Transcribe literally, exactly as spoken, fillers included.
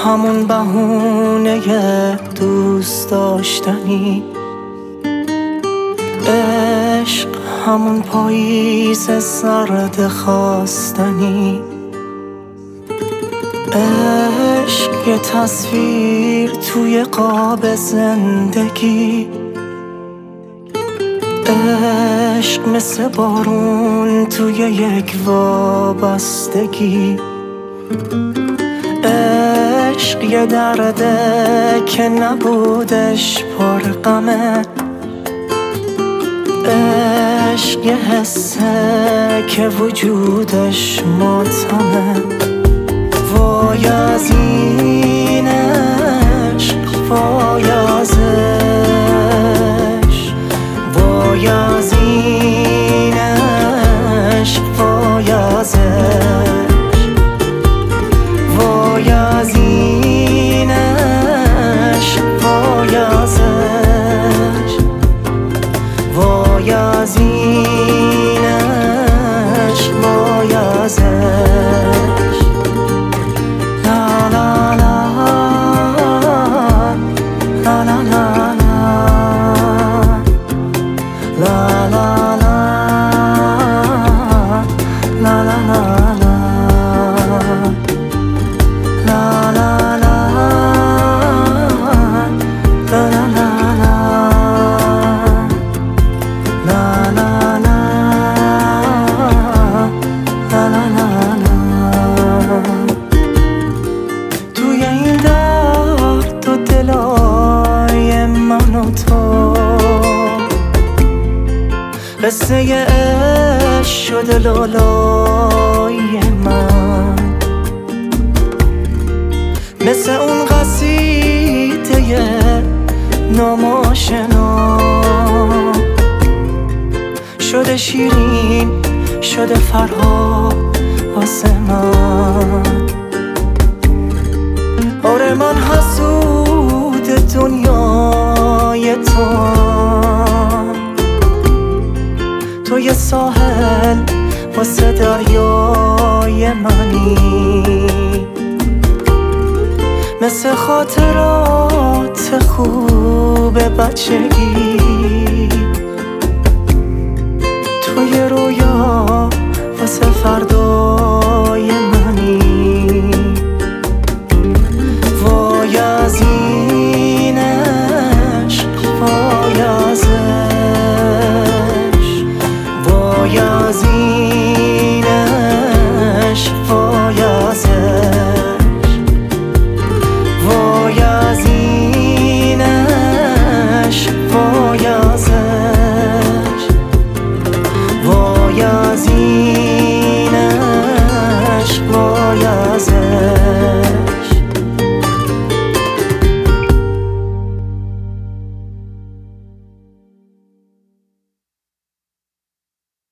همون بهونه دوست داشتنی، عشق همون پاییز سرد خواستنی، عشق یه تصویر توی قاب زندگی، عشق مثل بارون توی یک وابستگی، عشق یه درده که نبودش پر غمه، عشق یه حسه که وجودش ماتمه. وای از این عشق، وای از عشق، وای از این عشق، وای از عشق، وای از این عشق، وای از عشق، وای از این عشق، وای از عشق. لا لا لا لا لا لا لا لا لا لا توی این درد و دلای من و تو قصه عشق شده لالای من، مثل اون قصیده ناماشنا شده شیرین، شده فرها واسه من. آره من حسود دنیای تو، تو یه ساحل واسه دریای منی، مثل خاطرات خوب بچگی، تو یه رویا واسه فردا